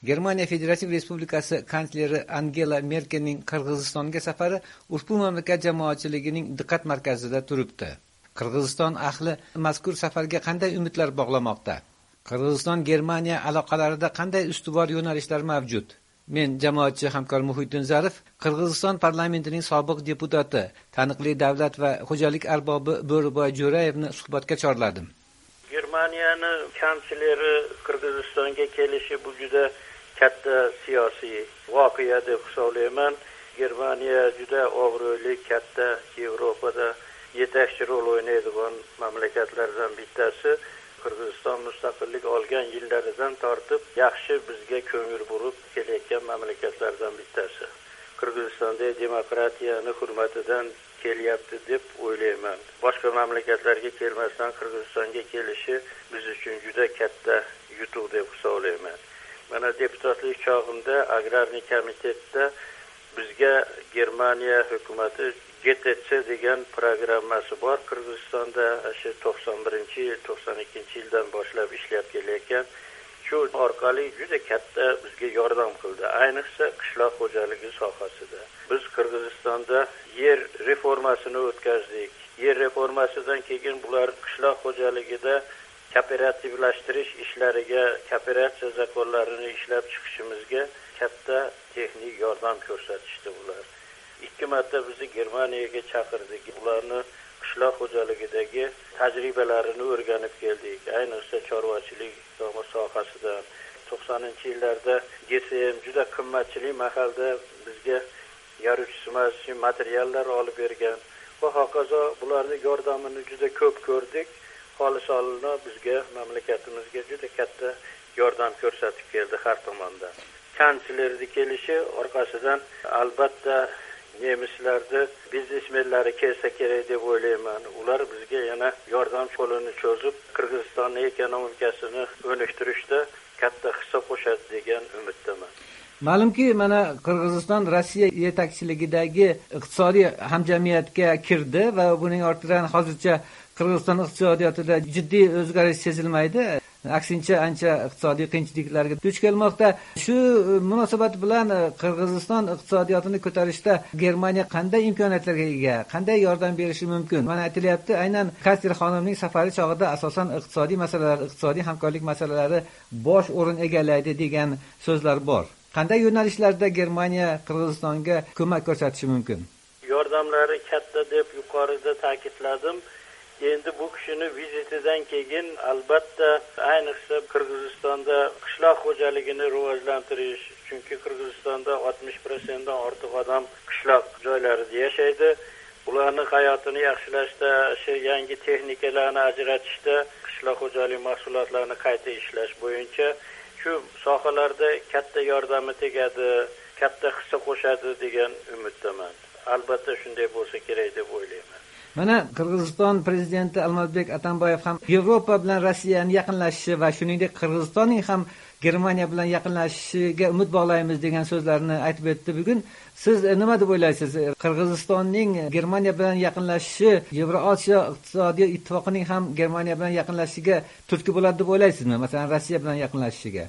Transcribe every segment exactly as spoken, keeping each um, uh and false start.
Germaniya Federativ Respublikasi kansleri Angela Merkelning Qirg'izistonga safari ushbu mamlakat jamoatchiligining diqqat markazida turibdi. Qirg'iziston ahli mazkur safarga qanday umidlar bog'lamoqda? Qirg'iziston Germaniya aloqalarida qanday ustuvor yo'nalishlar mavjud? Men jamoatchi hamkor Muhiddin Zarif, Qirg'iziston parlamentining sobiq deputati, taniqli davlat va xo'jalik arbobi Bo'riboy Jo'rayevni suhbatga chorladim. Germaniyaning kansleri Qirg'izistonga kelishi bu juda katta siyosiy voqea deb hisoblayman. Germaniya juda obro'li, katta Yevropada yetakchi rol o'ynaydigan mamlakatlardan bittasi. Qirg'iziston mustaqillik olgan yillaridan tortib yaxshi bizga ko'ngil burib kelayotgan mamlakatlardan bittasi. Qirg'izistonda demokratiyani hurmatidan kelyapti deb o'ylayman. Boshqa mamlakatlarga kelmasdan Qirg'izistonga kelishi biz uchun juda katta yutuq deb hisoblayman. Mana deputatlik chog'imda agrarniy komitetda bizga Germaniya hukumati G T C degan programmasi bor. Qirg'izistonda shu to'qson birinchi yil, to'qson ikkinchi yildan boshlab ishlab kelayotgan. Shu orqali juda katta bizga yordam qildi, ayniqsa qishloq xo'jaligi sohasida. Biz Qirg'izistonda yer reformasini o'tkazdik. Yer reformasidan keyin bular qishloq xo'jaligida kooperativlashtirish ishlariga, kooperatsiya zakonlarini ishlab chiqishimizga katta texnik yordam ko'rsatishdi bular. Ikki marta bizni Germaniyaga chaqirdik. Ularni qishloq xo'jaligidagi tajribalarini o'rganib keldik. Ayniqsa chorvachilik sohasida to'qsoninchi yillarda G S M juda qimmatchilik mahalda bizga yarishmas materiallar olib bergan va hokazo bularning yordamini juda ko'p ko'rdik. Xolisonli bizga mamlakatimizga juda katta yordam ko'rsatib keldi har tomondan. Kanslerning kelishi orqasidan albatta nemislarda biznesmenlari kelsa kerak deb o'ylayman. Ular bizga yana yordam qo'lini cho'zib, Qirg'izistonning ekonomikasini o'nishtirishda katta hissa qo'shadi degan umiddaman. Ma'lumki, mana Qirg'iziston Rossiya yetakchiligidagi iqtisodiy hamjamiyatga kirdi va buning ortidan hozircha Qirg'iziston iqtisodiyotida jiddiy o'zgarish sezilmaydi. Aksincha ancha iqtisodiy qiyinchiliklarga duch kelmoqda. Shu munosabat bilan Qirg'iziston iqtisodiyotini ko'tarishda Germaniya qanday imkoniyatlarga ega, qanday yordam berishi mumkin? Mana aytilyapti, aynan kansler xonimning safari chog'ida asosan iqtisodiy masalalar, iqtisodiy hamkorlik masalalari bosh o'rin egallaydi degan so'zlar bor. Qanday yo'nalishlarda Germaniya Qirg'izistonga ko'mak ko'rsatishi mumkin? Yordamlari katta deb yuqorida ta'kidladim. Endi bu kishini vizitidan keyin albatta ayniqsa Qirg'izistonda qishloq xo'jaligini rivojlantirish, chunki Qirg'izistonda oltmish foiz dan ortiq odam qishloq joylarida yashaydi. Ularning hayotini yaxshilashda, shu yangi texnikalarni ajratishda, qishloq xo'jalik mahsulotlarini qayta ishlash bo'yicha shu sohalarda katta yordami tegadi, katta hissa qo'shadi degan umiddaman. Albatta shunday bo'lsa kerak deb o'ylayman. Mana Qirg'iziston prezidenti Almazbek Atambayev ham Yevropa bilan Rossiyaning yaqinlashishi va shuningdek Qirg'izistonning ham Germaniya bilan yaqinlashishiga umid bog'laymiz degan so'zlarni aytib o'tdi bugun. Siz nima deb o'ylaysiz? Qirg'izistonning Germaniya bilan yaqinlashishi Yevrosiyo iqtisodiy ittifoqining ham Germaniya bilan yaqinlashishiga turtki bo'ladi deb o'ylaysizmi? Masalan, Rossiya bilan yaqinlashishiga.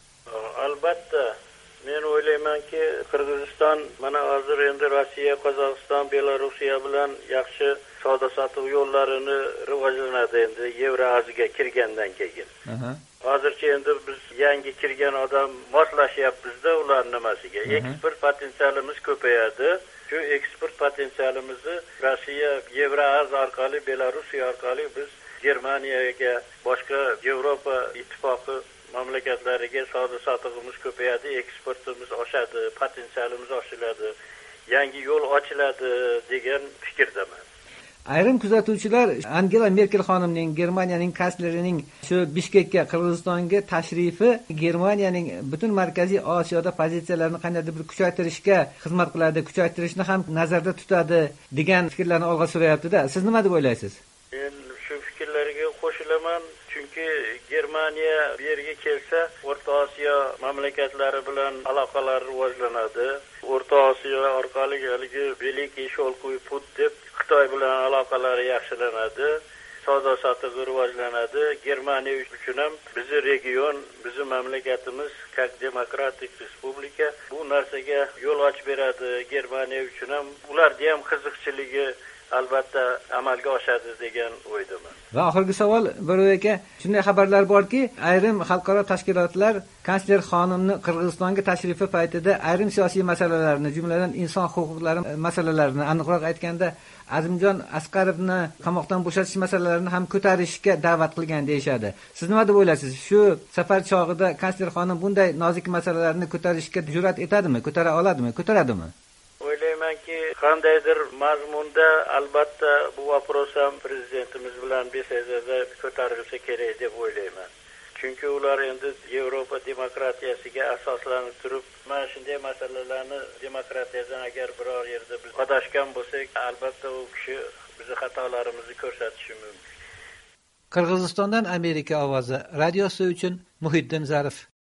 Albatta, men o'ylaymanki, Qirg'iziston mana hozir endi Rossiya, Qozog'iston, Belorussiya bilan yaxshi savdo-sotiq yo'llarini rivojlanadi endi Yevroasiyaga kirgandan keyin. Hozircha endi biz yangi kirgan odam moslashyapmiz-da ular nimasiga. Eksport potensialimiz ko'payadi. Shu eksport potensialimizni Rossiya, Yevroasiya orqali, Belorussiya orqali biz Germaniyaga, boshqa Yevropa ittifoqi mamlakatlariga savdo-sotiqimiz ko'payadi, eksportimiz oshadi, potensialimiz oshiladi, yangi yo'l ochiladi degan fikrdaman. Ayrim kuzatuvchilar Angela Merkel xonimning, Germaniyaning kanslerining shu Bishkekka, Qirg'izistonga tashrifi Germaniyaning butun Markaziy Osiyoda pozitsiyalarini qandaydir bir kuchaytirishga xizmat qiladi, kuchaytirishni ham nazarda tutadi degan fikrlarni olg'a surayapti-da. Siz nima deb o'ylaysiz? Men shu fikrlarga qo'shilaman. Chunki Germaniya bu yerga kelsa, O'rta Osiyo mamlakatlari bilan aloqalar rivojlanadi. O'rta Osiyo orqali haligi Veliki Sholkuy put deb Xitoy bilan aloqalari yaxshilanadi. savdo sotiq rivojlanadi. Germaniya uchun ham bizi region, bizi mamlakatimiz как demokratik respublika bu narsaga yo'l ochib beradi. Germaniya uchun ham ularda ham qiziqchiligi albatta amalga oshadi degan o'ydaman. Va oxirgi savol Bo'ro'y aka, shunday xabarlar borki, ayrim xalqaro tashkilotlar kansler xonimni Qirg'izistonga tashrifi paytida ayrim siyosiy masalalarni, jumladan inson huquqlari masalalarini, aniqroq aytganda Azimjon Asqarovni qamoqdan bo'shatish masalalarini ham ko'tarishga da'vat qilgan deyshadi. Siz nima deb o'ylaysiz? Shu safar chog'ida kansler xonim bunday nozik masalalarni ko'tarishga jur'at etadimi, ko'tara oladimi, ko'taradimi? O'ylaymanki, qandaydir mazmunda albatta bu vapros ham prezidentimiz bilan besazada ko'tarilsa kerak deb o'ylayman. Chunki ular endi Yevropa demokratiyasiga asoslanib turib, mana shunday masalalarni demokratiyadan agar biror yerda biz adashgan bo'lsak, albatta u kishi bizni xatolarimizni ko'rsatishi mumkin. Qirg'izistondan Amerika ovozi radiosi uchun Muhiddin Zarif.